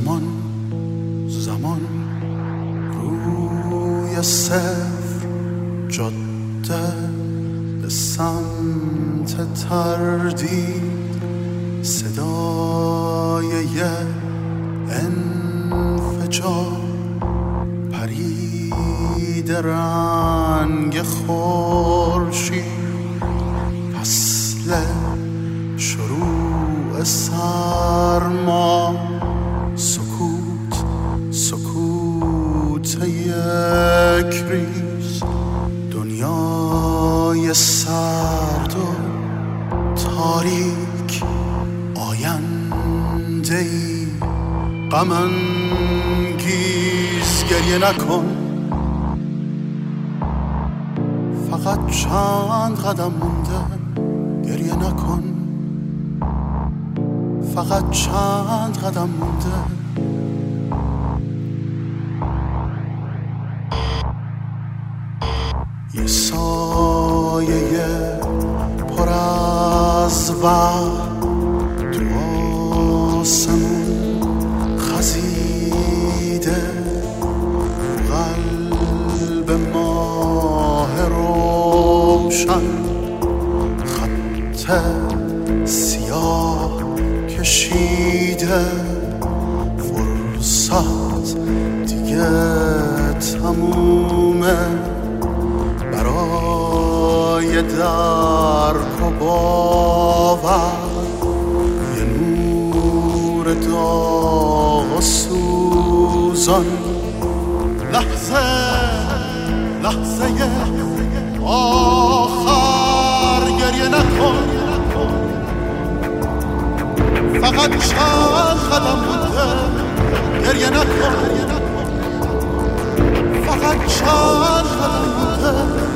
زمان روی صفر جاده به سمت تردید، صدای انفجار پرید رنگ خورشید، فصل شروع سرما، سکوت یک ریز، دنیای سرد و تاریک، آینده‌ای غم انگیز. گریه نکن، فقط چند قدم مونده. گریه نکن، فقط چند قدم مونده. یه سایه پر از وقت تو آسمون خزیده، قلب ماه روشن خط سیاه کشیده. فرصت دیگه تمومه برای درک و باور. یه نور داغ و سوزان، لحظه آخر. گریه نکن، فقط چند قدم مونده. گریه نکن، فقط چند قدم مونده.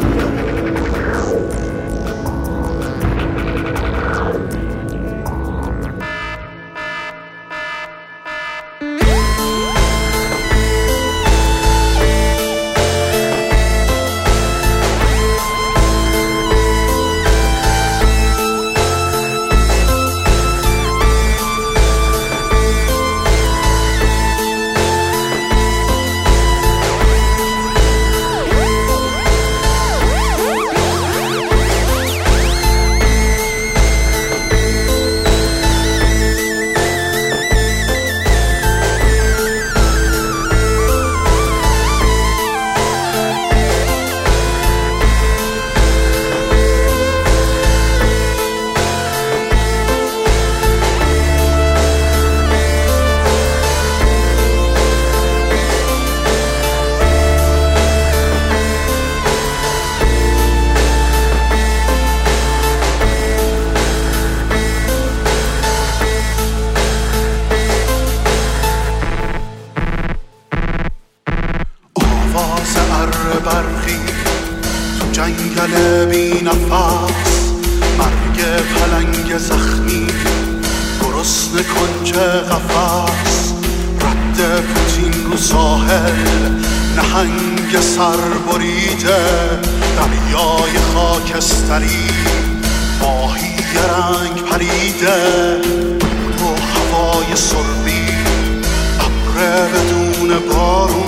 برقی تو جنگل بی نفس، مرگ پلنگ زخمی گرسنه کنج قفس. رد پوتین رو ساحل، نهنگ سر بریده، دریای خاکستری ماهی رنگ پریده. تو هوای سربی، ابر بدون بارون،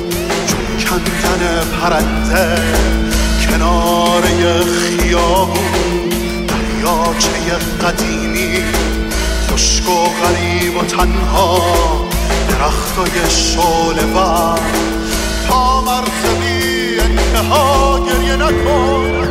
کندن پرنده کنار خیابون. دریاچه قدیمی خشک و غریب و تنها، درختای شعله ور تا مرز بی انتها. گریه نکن،